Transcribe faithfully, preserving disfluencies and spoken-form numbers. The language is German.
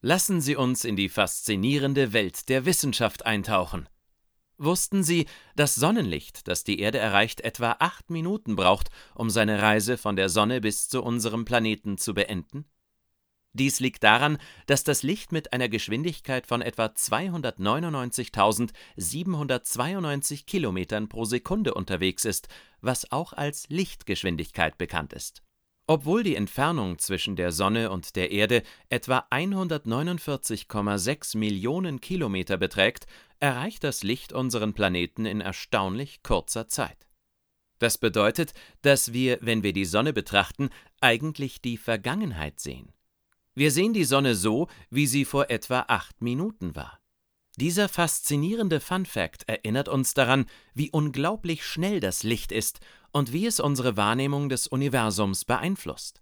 Lassen Sie uns in die faszinierende Welt der Wissenschaft eintauchen. Wussten Sie, dass Sonnenlicht, das die Erde erreicht, etwa acht Minuten braucht, um seine Reise von der Sonne bis zu unserem Planeten zu beenden? Dies liegt daran, dass das Licht mit einer Geschwindigkeit von etwa zweihundertneunundneunzigtausendsiebenhundertzweiundneunzig Kilometern pro Sekunde unterwegs ist, was auch als Lichtgeschwindigkeit bekannt ist. Obwohl die Entfernung zwischen der Sonne und der Erde etwa hundertneunundvierzig Komma sechs Millionen Kilometer beträgt, erreicht das Licht unseren Planeten in erstaunlich kurzer Zeit. Das bedeutet, dass wir, wenn wir die Sonne betrachten, eigentlich die Vergangenheit sehen. Wir sehen die Sonne so, wie sie vor etwa acht Minuten war. Dieser faszinierende Fun-Fact erinnert uns daran, wie unglaublich schnell das Licht ist und wie es unsere Wahrnehmung des Universums beeinflusst.